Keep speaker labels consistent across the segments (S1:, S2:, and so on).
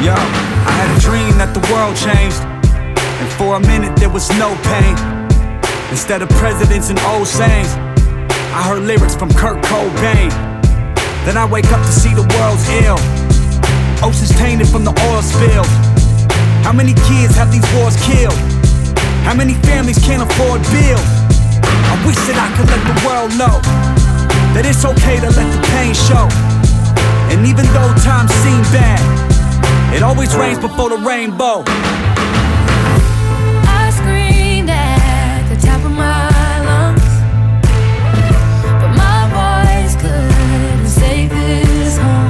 S1: Yo, I had a dream that the world changed, and for a minute there was no pain. Instead of presidents and old sayings, I heard lyrics from Kurt Cobain. Then I wake up to see the world's ill, oceans tainted from the oil spills. How many kids have these wars killed? How many families can't afford bills? I wish that I could let the world know that it's okay to let the pain show. And even though times seem bad, it always rains before the rainbow.
S2: I screamed at the top of my lungs, but my voice couldn't save this home.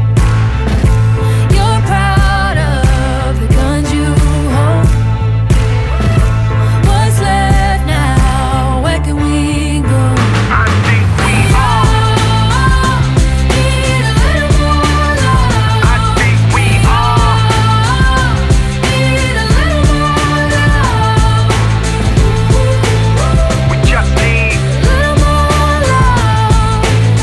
S2: You're proud of the guns you hold. What's left now? Where can we go?
S3: I think we all
S2: need a little more love.
S3: I think we all
S2: Need a little more love.
S3: we just need
S2: Little more love.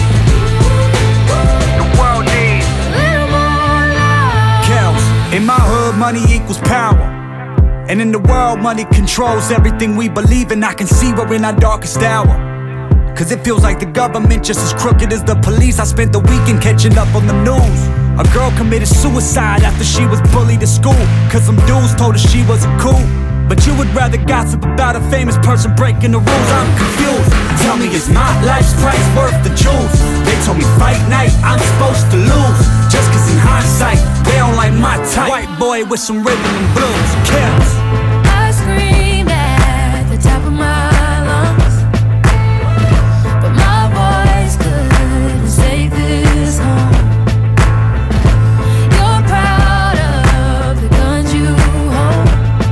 S3: the world needs.
S2: Little more love.
S1: Kells, in my hood, money equals power. And in the world, money controls everything we believe in. I can see we're in our darkest hour, cause it feels like the government just as crooked as the police. I spent the weekend catching up on the news. A girl committed suicide after she was bullied at school, cause some dudes told her she wasn't cool. But you would rather gossip about a famous person breaking the rules. I'm confused. Tell me, is my life's price worth the jewels? They told me fight night, I'm supposed to lose, just cause in hindsight, they don't like my type. White boy with some rhythm and blues. Kells.
S2: I screamed at the top of my lungs, but my voice couldn't save this home. You're proud of the guns you hold.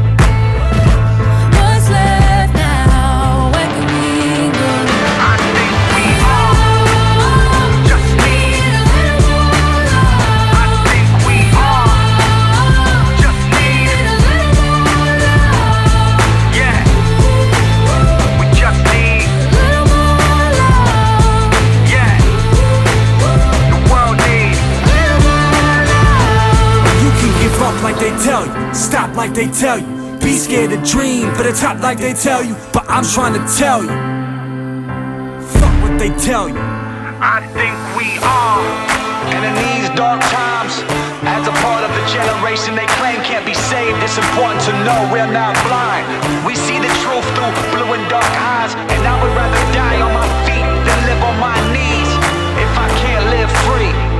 S2: What's left now? Where can we go?
S3: I think we all just need.
S2: Need a little more love.
S3: I think we all just need.
S2: Need a little more love.
S3: Yeah, we just need.
S2: Little more love.
S3: Yeah, the world needs.
S2: Little more love.
S1: You can give up like they tell you, stop like they tell you, be scared to dream for the top like they tell you. But I'm trying to tell you, fuck what they tell you.
S3: I think we are. And in these dark times, as a part of the generation they claim can't be saved, it's important to know we're not blind. We see the truth through blue and dark eyes, and I would rather die on my feet than live on my knees. If I can't live free,